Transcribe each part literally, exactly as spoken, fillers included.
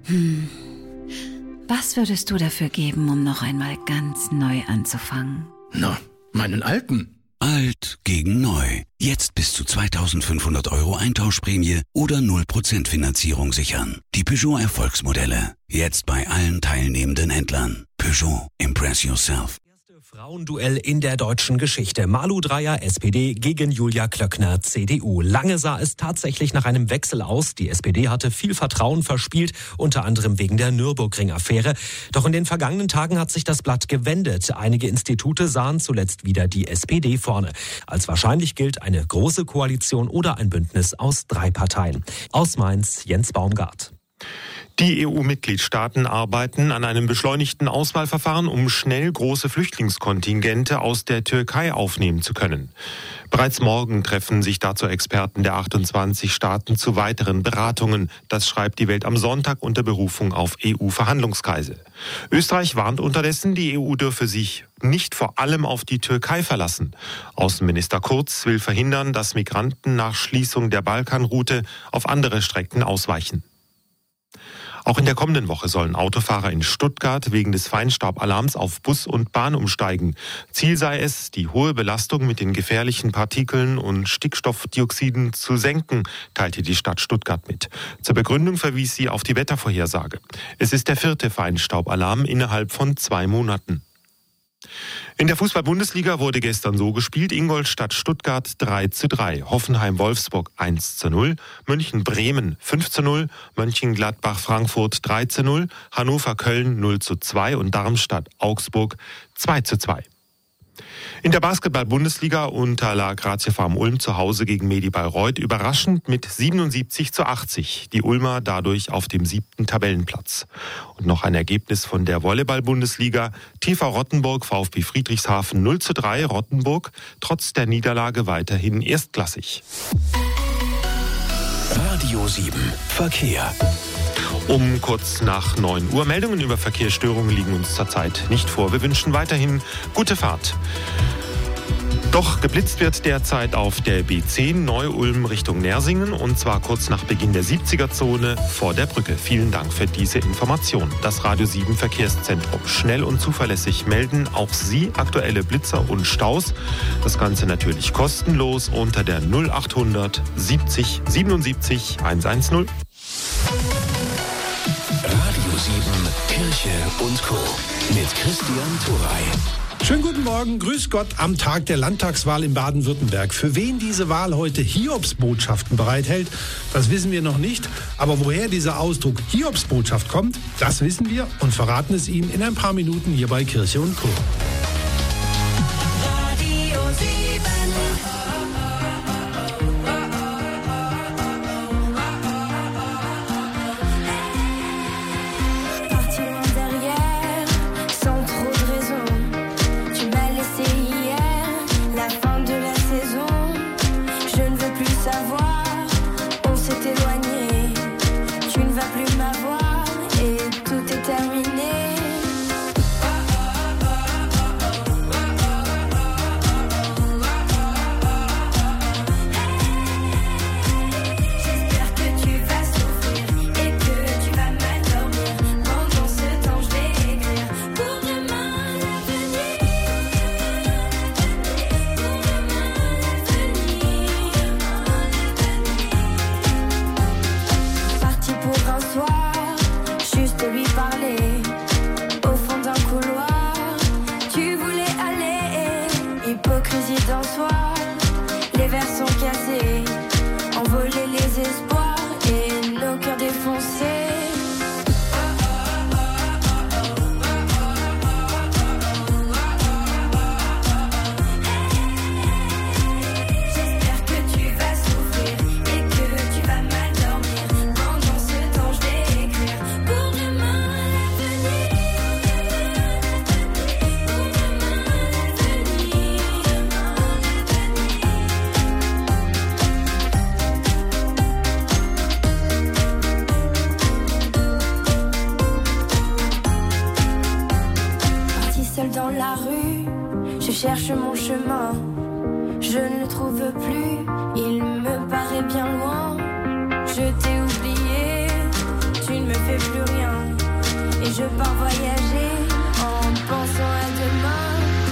Hm. Was würdest du dafür geben, um noch einmal ganz neu anzufangen? Na, meinen alten. Alt gegen neu. Jetzt bis zu zweitausendfünfhundert Euro Eintauschprämie oder null Prozent Finanzierung sichern. Die Peugeot Erfolgsmodelle. Jetzt bei allen teilnehmenden Händlern. Peugeot. Impress yourself. Frauenduell in der deutschen Geschichte. Malu Dreyer, S P D, gegen Julia Klöckner, C D U. Lange sah es tatsächlich nach einem Wechsel aus. Die S P D hatte viel Vertrauen verspielt, unter anderem wegen der Nürburgring-Affäre. Doch in den vergangenen Tagen hat sich das Blatt gewendet. Einige Institute sahen zuletzt wieder die S P D vorne. Als wahrscheinlich gilt eine große Koalition oder ein Bündnis aus drei Parteien. Aus Mainz, Jens Baumgart. Die E U-Mitgliedstaaten arbeiten an einem beschleunigten Auswahlverfahren, um schnell große Flüchtlingskontingente aus der Türkei aufnehmen zu können. Bereits morgen treffen sich dazu Experten der achtundzwanzig Staaten zu weiteren Beratungen. Das schreibt die Welt am Sonntag unter Berufung auf E U-Verhandlungskreise. Österreich warnt unterdessen, die E U dürfe sich nicht vor allem auf die Türkei verlassen. Außenminister Kurz will verhindern, dass Migranten nach Schließung der Balkanroute auf andere Strecken ausweichen. Auch in der kommenden Woche sollen Autofahrer in Stuttgart wegen des Feinstaubalarms auf Bus und Bahn umsteigen. Ziel sei es, die hohe Belastung mit den gefährlichen Partikeln und Stickstoffdioxiden zu senken, teilte die Stadt Stuttgart mit. Zur Begründung verwies sie auf die Wettervorhersage. Es ist der vierte Feinstaubalarm innerhalb von zwei Monaten. In der Fußball-Bundesliga wurde gestern so gespielt: Ingolstadt Stuttgart drei zu drei, Hoffenheim Wolfsburg eins zu null, München Bremen fünf zu null, Mönchengladbach Frankfurt drei zu null, Hannover Köln null zu zwei und Darmstadt Augsburg zwei zu zwei. In der Basketball-Bundesliga unterlag Grazier Farm Ulm zu Hause gegen Medi Bayreuth überraschend mit siebenundsiebzig zu achtzig. Die Ulmer dadurch auf dem siebten Tabellenplatz. Und noch ein Ergebnis von der Volleyball-Bundesliga. T V Rottenburg, VfB Friedrichshafen null zu drei. Rottenburg trotz der Niederlage weiterhin erstklassig. Radio sieben Verkehr. Um kurz nach neun Uhr. Meldungen über Verkehrsstörungen liegen uns zurzeit nicht vor. Wir wünschen weiterhin gute Fahrt. Doch geblitzt wird derzeit auf der B zehn Neu-Ulm Richtung Nersingen, und zwar kurz nach Beginn der siebziger-Zone vor der Brücke. Vielen Dank für diese Information. Das Radio sieben Verkehrszentrum. Schnell und zuverlässig melden auch Sie aktuelle Blitzer und Staus. Das Ganze natürlich kostenlos unter der null achthundert siebzig siebenundsiebzig hundertzehn. Radio sieben Kirche und Co. mit Christian Turey. Schönen guten Morgen, grüß Gott am Tag der Landtagswahl in Baden-Württemberg. Für wen diese Wahl heute Hiobsbotschaften bereithält, das wissen wir noch nicht. Aber woher dieser Ausdruck Hiobsbotschaft kommt, das wissen wir und verraten es Ihnen in ein paar Minuten hier bei Kirche und Co. Cherche mon chemin, je ne le trouve plus, il me paraît bien loin. Je t'ai oublié, tu ne me fais plus rien. Et je pars voyager en pensant à demain.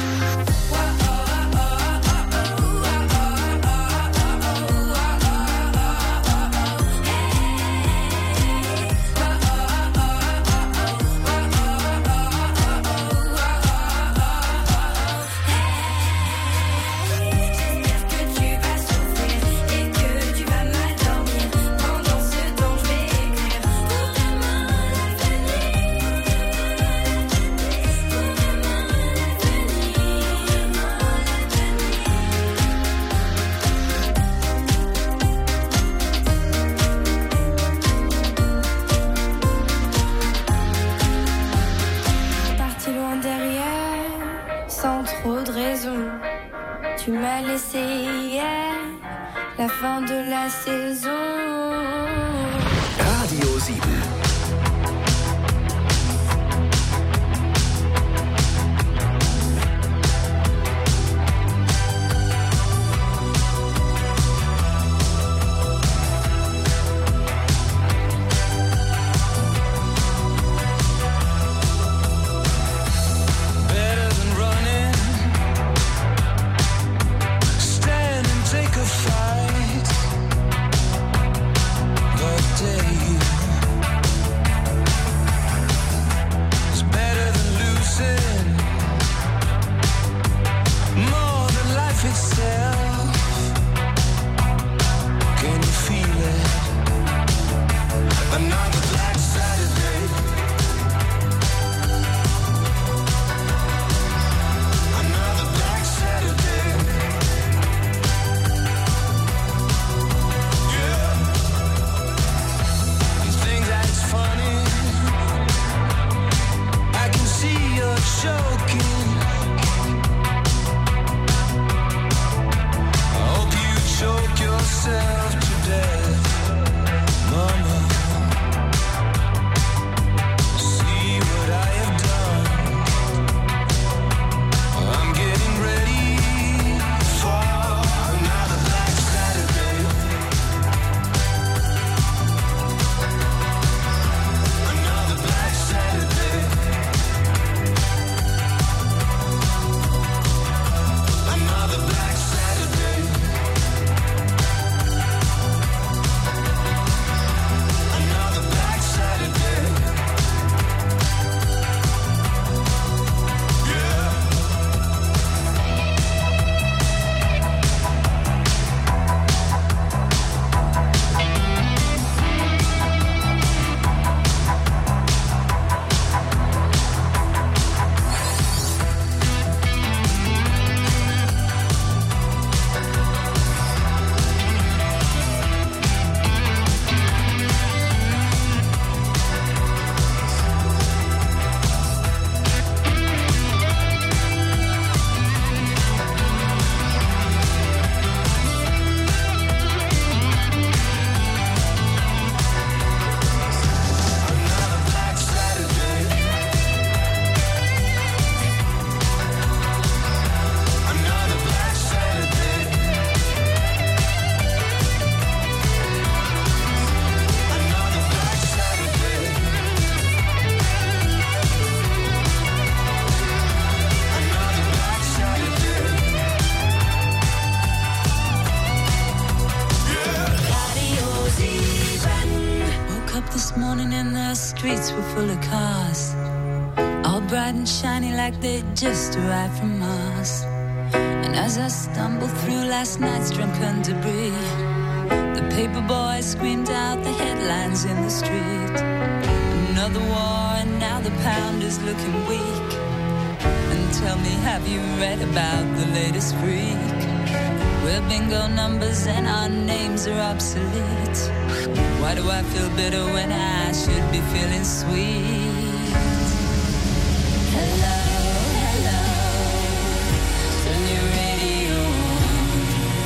Tu m'as laissé hier, la fin de la saison. Radio sieben. Streets were full of cars, all bright and shiny like they just arrived from Mars. And as I stumbled through last night's drunken debris, the paper boy screamed out the headlines in the street. Another war and now the pound is looking weak. And tell me, have you read about the latest freak? We're bingo numbers and our names are obsolete. Why do I feel bitter when I should be feeling sweet? Hello, hello, turn your radio on.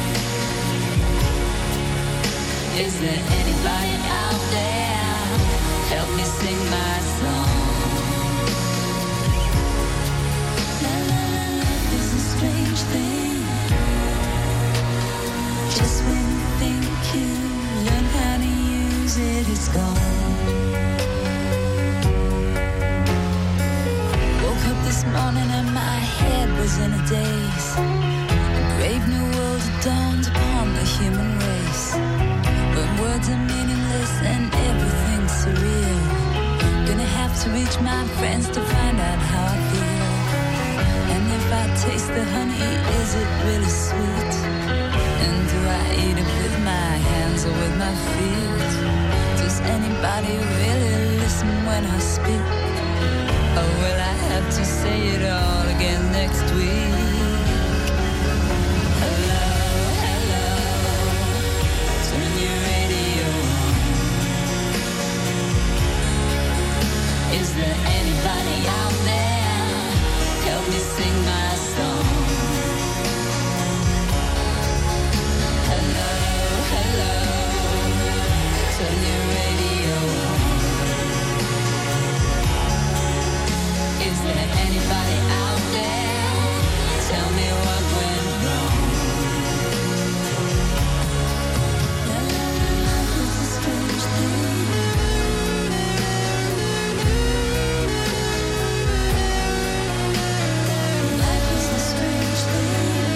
Is there anybody out there? Help me sing my song. La la la, life is a strange thing. Just when you think you learn how to use it, it's gone. days. A brave new world dawned upon the human race. When words are meaningless and everything's surreal. Gonna have to reach my friends to find out how I feel. And if I taste the honey, is it really sweet? And do I eat it with my hands or with my feet? Does anybody really listen when I speak? Or will I have to say it all again next week? Hello, hello, turn your radio on. Is there anybody out there? Help me sing my song. Hello, hello, turn your radio on. Is there anybody out there? Tell me what went wrong. La la la, life is a strange thing. Life is a strange thing.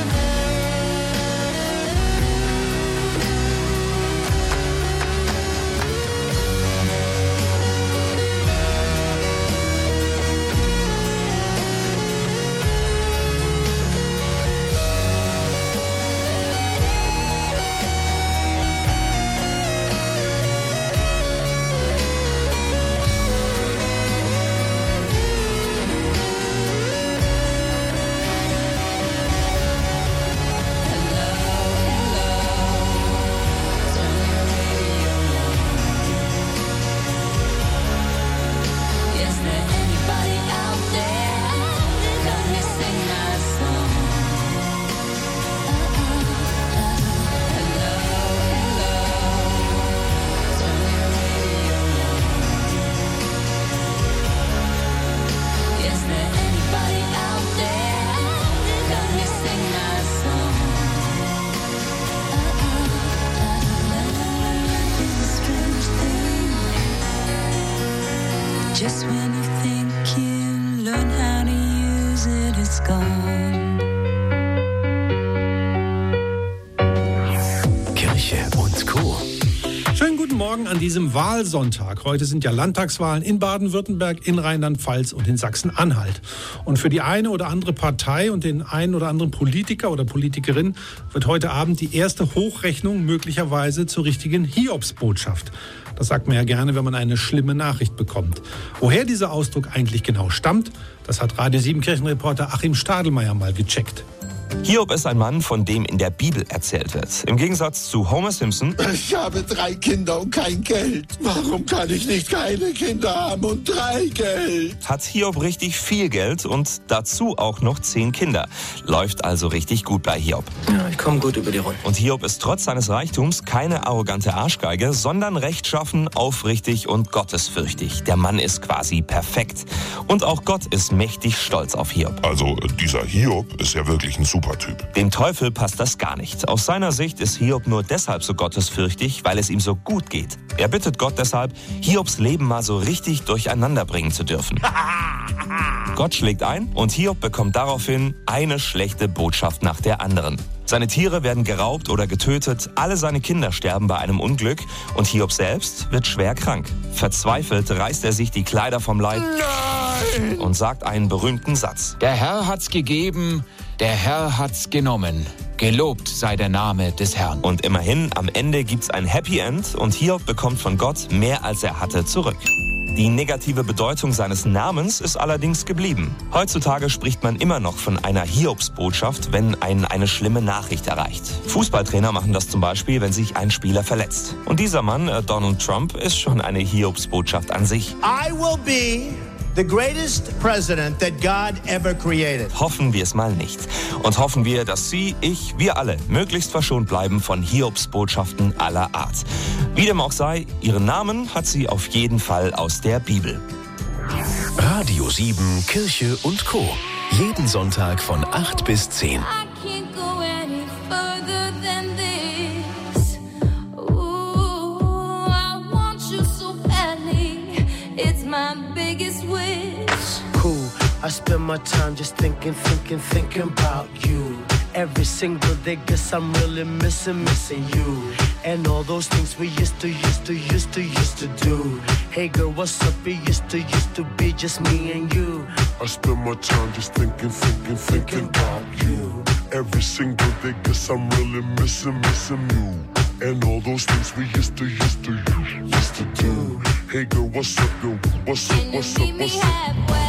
Just when you think you learn how to use it, it's gone. Kirche und Co. Schönen guten Morgen an diesem Wahlsonntag. Heute sind ja Landtagswahlen in Baden-Württemberg, in Rheinland-Pfalz und in Sachsen-Anhalt. Und für die eine oder andere Partei und den einen oder anderen Politiker oder Politikerin wird heute Abend die erste Hochrechnung möglicherweise zur richtigen Hiobsbotschaft. Das sagt man ja gerne, wenn man eine schlimme Nachricht bekommt. Woher dieser Ausdruck eigentlich genau stammt, das hat Radio sieben Kirchenreporter Achim Stadelmeier mal gecheckt. Hiob ist ein Mann, von dem in der Bibel erzählt wird. Im Gegensatz zu Homer Simpson. Ich habe drei Kinder und kein Geld. Warum kann ich nicht keine Kinder haben und drei Geld? Hat Hiob richtig viel Geld und dazu auch noch zehn Kinder. Läuft also richtig gut bei Hiob. Ja, ich komme gut über die Runde. Und Hiob ist trotz seines Reichtums keine arrogante Arschgeige, sondern rechtschaffen, aufrichtig und gottesfürchtig. Der Mann ist quasi perfekt. Und auch Gott ist mächtig stolz auf Hiob. Also dieser Hiob ist ja wirklich ein super Typ. Dem Teufel passt das gar nicht. Aus seiner Sicht ist Hiob nur deshalb so gottesfürchtig, weil es ihm so gut geht. Er bittet Gott deshalb, Hiobs Leben mal so richtig durcheinander bringen zu dürfen. Gott schlägt ein und Hiob bekommt daraufhin eine schlechte Botschaft nach der anderen. Seine Tiere werden geraubt oder getötet, alle seine Kinder sterben bei einem Unglück und Hiob selbst wird schwer krank. Verzweifelt reißt er sich die Kleider vom Leib Nein! und sagt einen berühmten Satz. Der Herr hat's gegeben, der Herr hat's genommen. Gelobt sei der Name des Herrn. Und immerhin, am Ende gibt's ein Happy End und Hiob bekommt von Gott mehr als er hatte zurück. Die negative Bedeutung seines Namens ist allerdings geblieben. Heutzutage spricht man immer noch von einer Hiobsbotschaft, wenn einen eine schlimme Nachricht erreicht. Fußballtrainer machen das zum Beispiel, wenn sich ein Spieler verletzt. Und dieser Mann, äh, Donald Trump, ist schon eine Hiobsbotschaft an sich. I will be the greatest president that God ever created. Hoffen wir es mal nicht. Und hoffen wir, dass Sie, ich, wir alle möglichst verschont bleiben von Hiobsbotschaften aller Art. Wie dem auch sei, Ihren Namen hat sie auf jeden Fall aus der Bibel. Radio sieben, Kirche und Co. Jeden Sonntag von acht bis zehn. It's my biggest wish. Cool, I spend my time just thinking, thinking, thinking about you. Every single day, guess I'm really missing, missing you. And all those things we used to, used to, used to, used to do. Hey girl, what's up? It used to, used to be just me and you. I spend my time just thinking, thinking, thinking about you. Every single day, guess I'm really missing, missing you. And all those things we used to, used to, used to do. Hey girl, what's up, girl? What's up, what's up, what's up?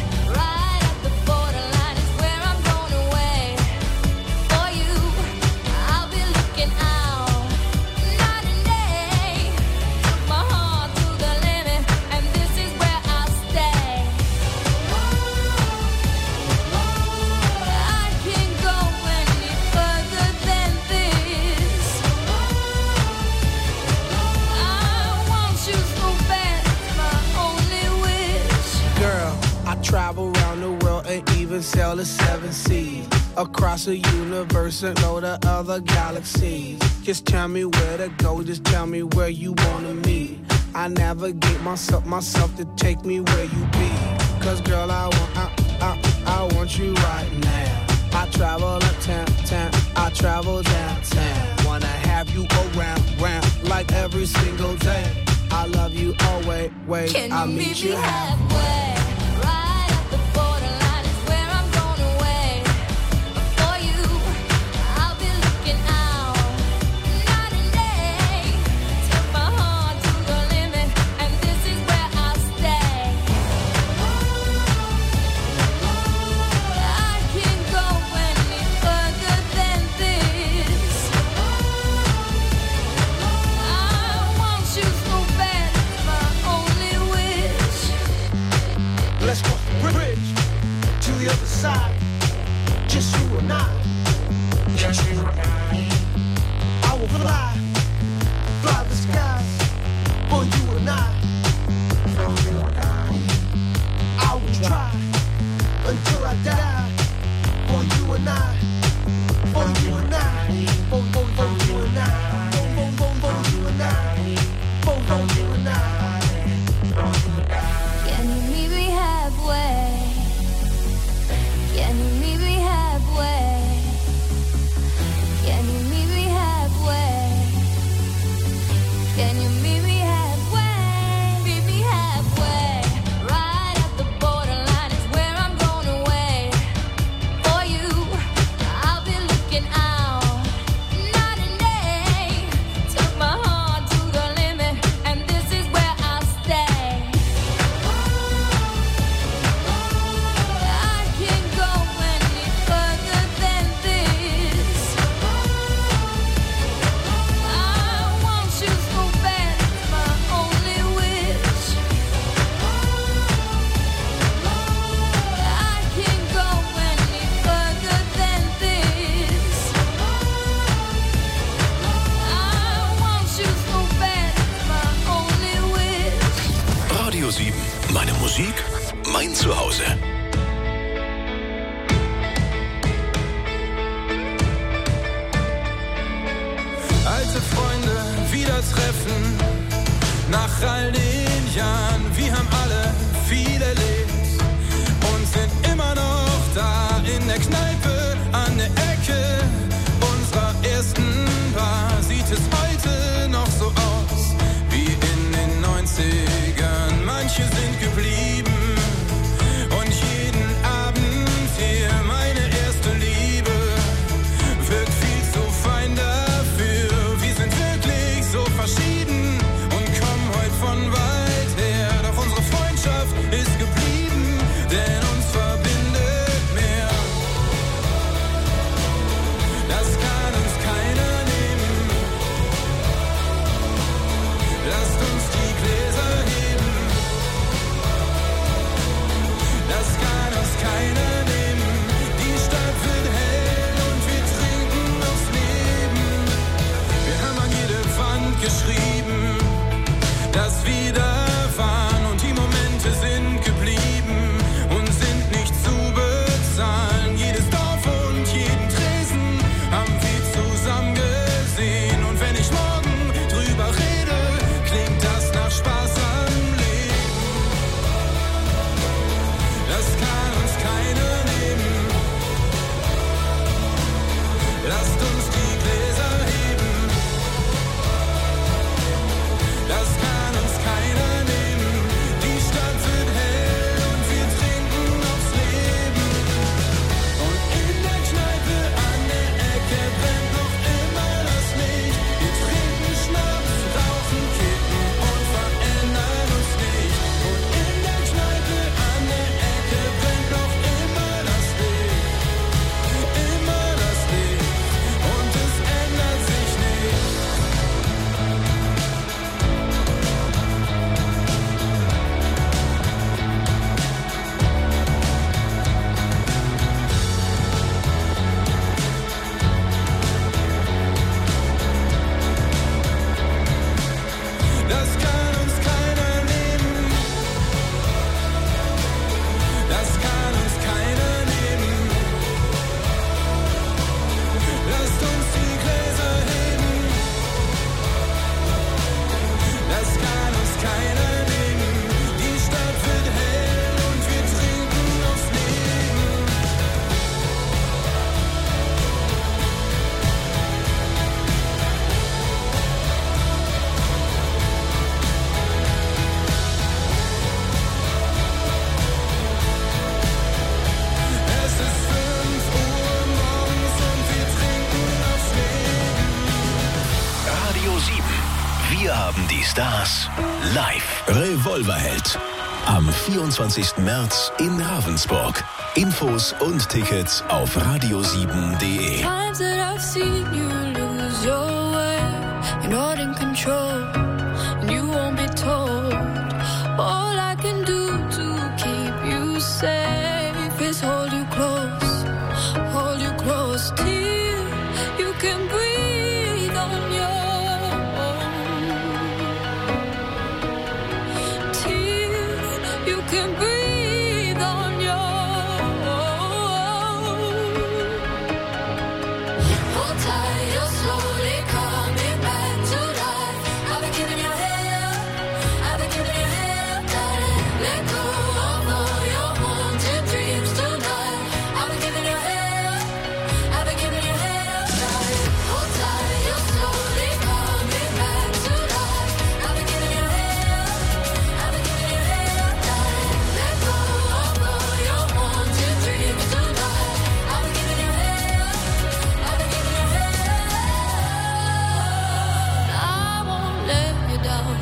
Travel around the world and even sail the seven seas. Across the universe and go to other galaxies. Just tell me where to go, just tell me where you wanna meet. I navigate myself, myself to take me where you be. Cause girl, I want, I, I, I want you right now. I travel uptown, town, I travel downtown. Wanna have you around, round, like every single day. I love you always, wait, Can I'll you meet meet you me halfway. halfway? Let's cross the bridge to the other side. Just you and I. Just you and I. I will fly, fly the skies for you and I. For you and I. I will try until I die for you and I. For you and I. For, for, for you and I. For, for, for, for you and I. For, for you and I. Can you meet me halfway? Can you meet me halfway? Can you meet me halfway? Can you meet me halfway? Meet me halfway. Right at the borderline is where I'm going away. For you, I'll be looking out night and day. Took my heart to the limit, and this is where I'll stay. Radio sieben. Meine Musik, mein Zuhause. Alte Freunde wieder treffen, nach all den Jahren. Wir haben alle viel erlebt und sind immer noch da in der Kneipe an der Ecke unserer ersten Bar. Sieht es heute noch so aus wie in den neunzigern. Manche sind geblieben und jeden Abend hier meine erste Liebe wirkt viel zu fein dafür. Wir sind wirklich so verschieden und kommen heute von weit her. Doch unsere Stars live. Revolverheld. Am vierundzwanzigsten März in Ravensburg. Infos und Tickets auf radio sieben punkt de. Times that I've seen you lose your way, you're not in control, and you won't be told. All I can do to keep you safe is hold you close, hold you close till you can breathe on your own, till you can breathe on your own. Hold tight, you're slowly coming back to life. I've been giving you hell, I've been giving you hell, darling. Let go of all your haunted dreams tonight. I've been giving you hell, I've been giving you hell, darling. Hold tight, you're slowly coming back to life. I've been giving you hell, I've been giving you hell, darling. Let go of all your haunted dreams tonight. I've been giving you hell, I've been giving you hell. I won't let you down.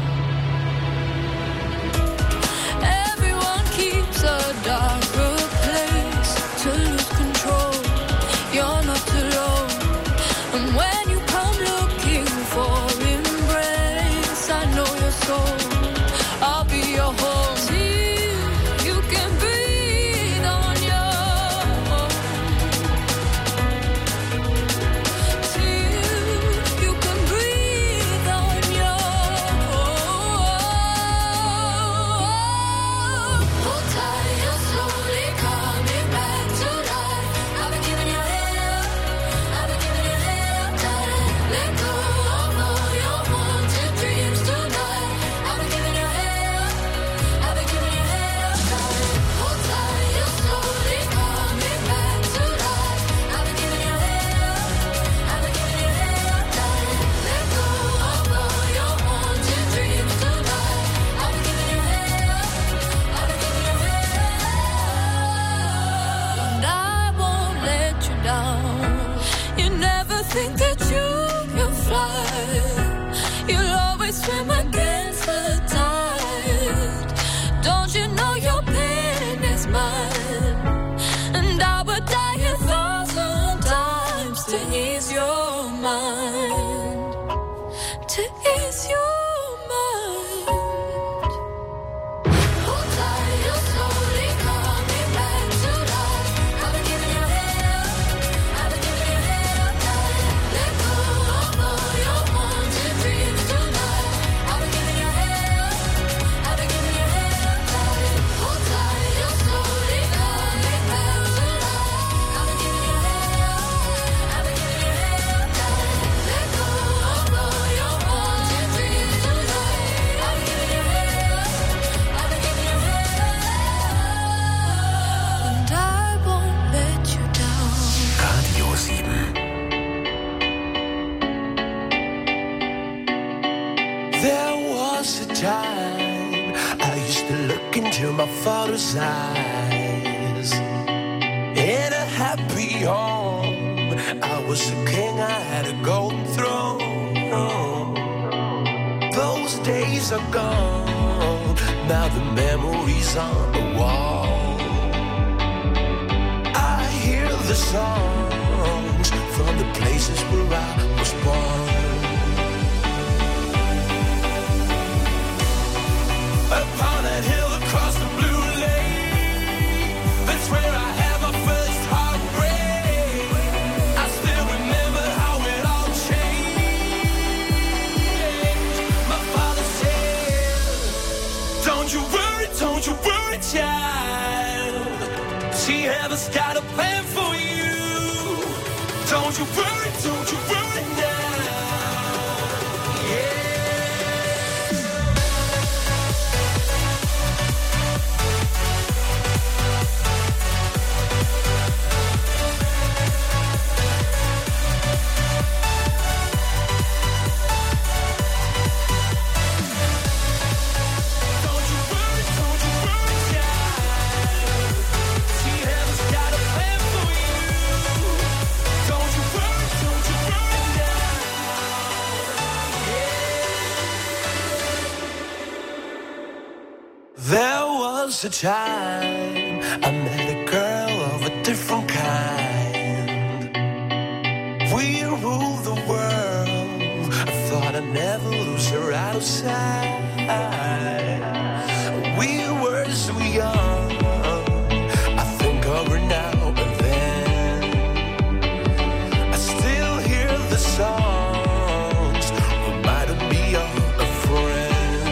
Everyone keeps a darker place to lose control. You're not alone. And when you come looking for embrace, I know your soul. I'll be your home till you can breathe on your own. Till you can breathe on your own. Hold tight, you're slowly coming back to life. I've been giving you hell, I've been giving you hell, darling. Let go of all your haunted dreams tonight. I've been giving you hell, I've been giving you hell, darling. Hold tight, you're slowly coming back to life. I've been giving you hell, I've been giving you hell, darling. Let go of all your haunted dreams tonight. I've been giving you hell, I've been giving you hell, and I won't let you down. You never think that you can fly. You'll always swim against the tide. Don't you know your pain is mine? And I would die a thousand times to ease your mind, to ease your mind. Hold tight, you're slowly coming back to life. I've been giving you hell, I've been giving you hell, darling. Let go of all your haunted dreams tonight. I've been giving you hell, I've been giving you hell, darling. Hold tight, you're slowly coming back to life. I've been giving you hell, I've been giving you hell, darling. Let go of all your haunted dreams tonight. I've been giving you hell, I've been giving you hell, and I won't let you down. Radio sieben. There was a time I used to look into my father's eyes. In a happy home, I was a king, I had a golden throne. Those days are gone, now the memories on the wall. I hear the songs from the places where I was born. Upon that hill across the blue lake, that's where I had my first heartbreak. I still remember how it all changed. My father said, don't you worry, don't you worry, child. See, heaven's got a plan for you. Don't you worry, don't you worry now. Yeah. Don't you worry, don't you worry, child. See, heaven's got a plan for you. Don't you worry, don't you worry now. was a time I met a girl of a different kind. We ruled the world. I thought I'd never lose her out of sight. We were so young. I think of her now and then. I still hear the songs reminding me of a friend.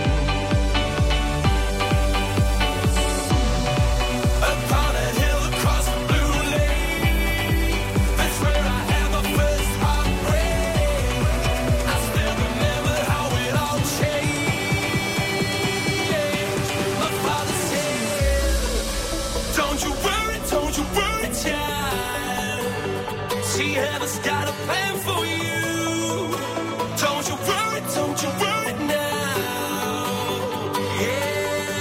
Upon a hill across the blue lake, that's where I had my first heartbreak. I still remember how it all changed. My father said, don't you worry, don't you worry, child. She has got a plan for you. Don't you worry, don't you worry now. Yeah.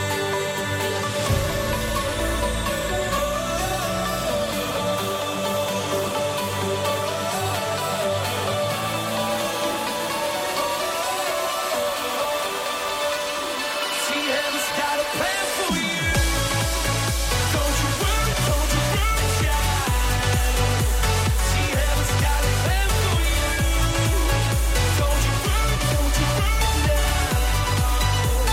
She has got a plan for you. Don't you worry, don't you worry, child. She has got a plan for you. Don't you worry, don't you worry now.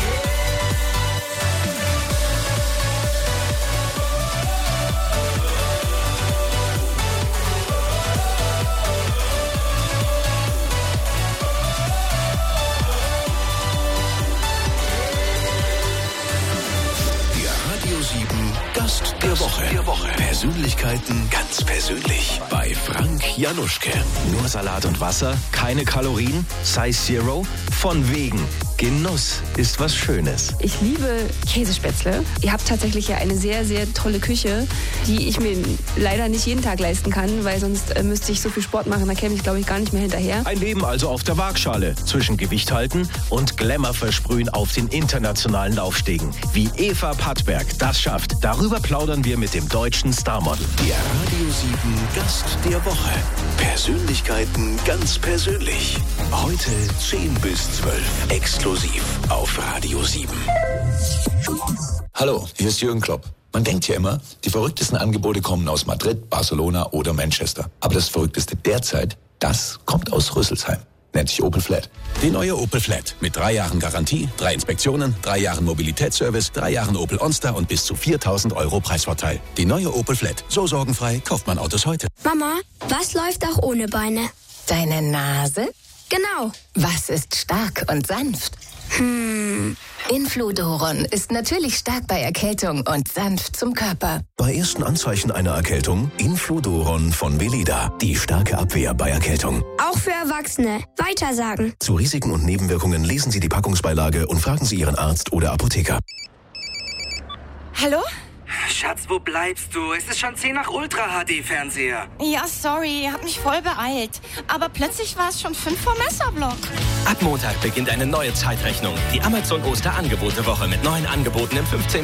Der Radio sieben Gast der Woche. Der Woche. Persönlichkeiten ganz persönlich bei Frank Januschke. Nur Salat und Wasser, keine Kalorien, Size Zero, von wegen. Genuss ist was Schönes. Ich liebe Käsespätzle. Ihr habt tatsächlich ja eine sehr, sehr tolle Küche, die ich mir leider nicht jeden Tag leisten kann, weil sonst äh, müsste ich so viel Sport machen, da käme ich, glaube ich, gar nicht mehr hinterher. Ein Leben also auf der Waagschale zwischen Gewicht halten und Glamour versprühen auf den internationalen Laufstegen. Wie Eva Pattberg das schafft, darüber plaudern wir mit dem deutschen Starmodel. Der Radio sieben Gast der Woche. Persönlichkeiten ganz persönlich. Heute zehn bis zwölf. Exklusiv auf Radio sieben. Hallo, hier ist Jürgen Klopp. Man denkt ja immer, die verrücktesten Angebote kommen aus Madrid, Barcelona oder Manchester. Aber das Verrückteste derzeit, das kommt aus Rüsselsheim. Nennt sich Opel Flat. Die neue Opel Flat mit drei Jahren Garantie, drei Inspektionen, drei Jahren Mobilitätsservice, drei Jahren Opel OnStar und bis zu viertausend Euro Preisvorteil. Die neue Opel Flat. So sorgenfrei kauft man Autos heute. Mama, was läuft auch ohne Beine? Deine Nase? Genau. Was ist stark und sanft? Hm. Infludoron ist natürlich stark bei Erkältung und sanft zum Körper. Bei ersten Anzeichen einer Erkältung Infludoron von Veleda. Die starke Abwehr bei Erkältung. Auch für Erwachsene. Weitersagen. Zu Risiken und Nebenwirkungen lesen Sie die Packungsbeilage und fragen Sie Ihren Arzt oder Apotheker. Hallo? Schatz, wo bleibst du? Es ist schon zehn nach Ultra-H D-Fernseher. Ja, sorry, hab mich voll beeilt. Aber plötzlich war es schon fünf vor Messerblock. Ab Montag beginnt eine neue Zeitrechnung. Die Amazon Oster-Angebote-Woche mit neuen Angeboten im fünfzehn